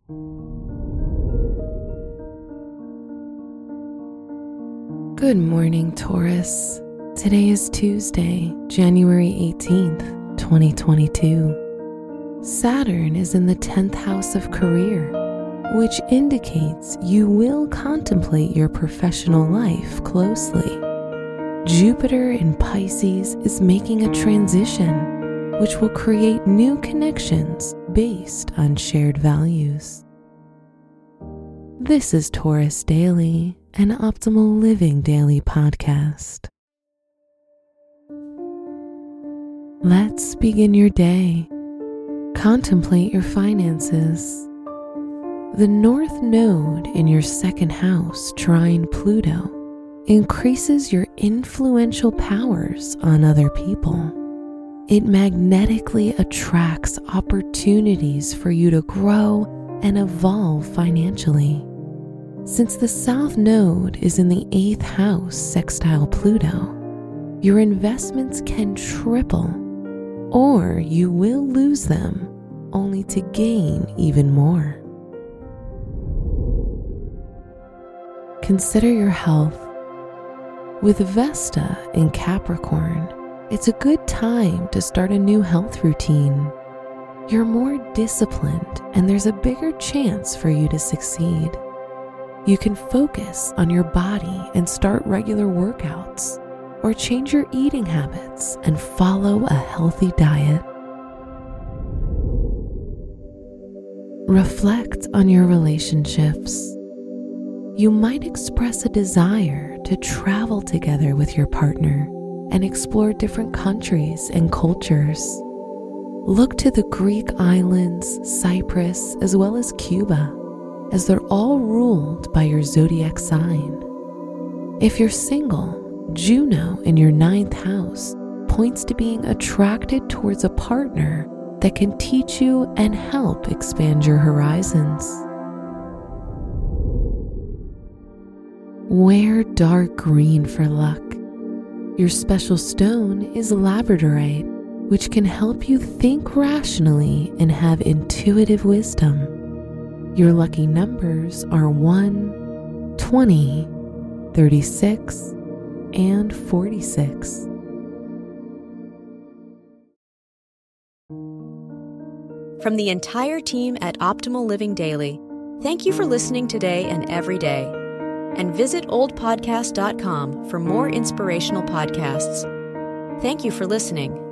Good morning, Taurus. Today is Tuesday, January 18th, 2022. Saturn is in the 10th house of career, which indicates you will contemplate your professional life closely. Jupiter in Pisces is making a transition, which will create new connections based on shared values. This is Taurus Daily, an Optimal Living Daily podcast. Let's begin your day. Contemplate your finances. The North Node in your second house, trine Pluto, increases your influential powers on other people. It magnetically attracts opportunities for you to grow and evolve financially. Since the South Node is in the 8th house sextile Pluto, your investments can triple, or you will lose them only to gain even more. Consider your health. With Vesta in Capricorn, it's a good time to start a new health routine. You're more disciplined, and there's a bigger chance for you to succeed. You can focus on your body and start regular workouts, or change your eating habits and follow a healthy diet. Reflect on your relationships. You might express a desire to travel together with your partner and explore different countries and cultures. Look to the Greek islands, Cyprus, as well as Cuba, as they're all ruled by your zodiac sign. If you're single, Juno in your 9th house points to being attracted towards a partner that can teach you and help expand your horizons. Wear dark green for luck. Your special stone is labradorite, which can help you think rationally and have intuitive wisdom. Your lucky numbers are 1, 20, 36, and 46. From the entire team at Optimal Living Daily, thank you for listening today and every day. And visit oldpodcast.com for more inspirational podcasts. Thank you for listening.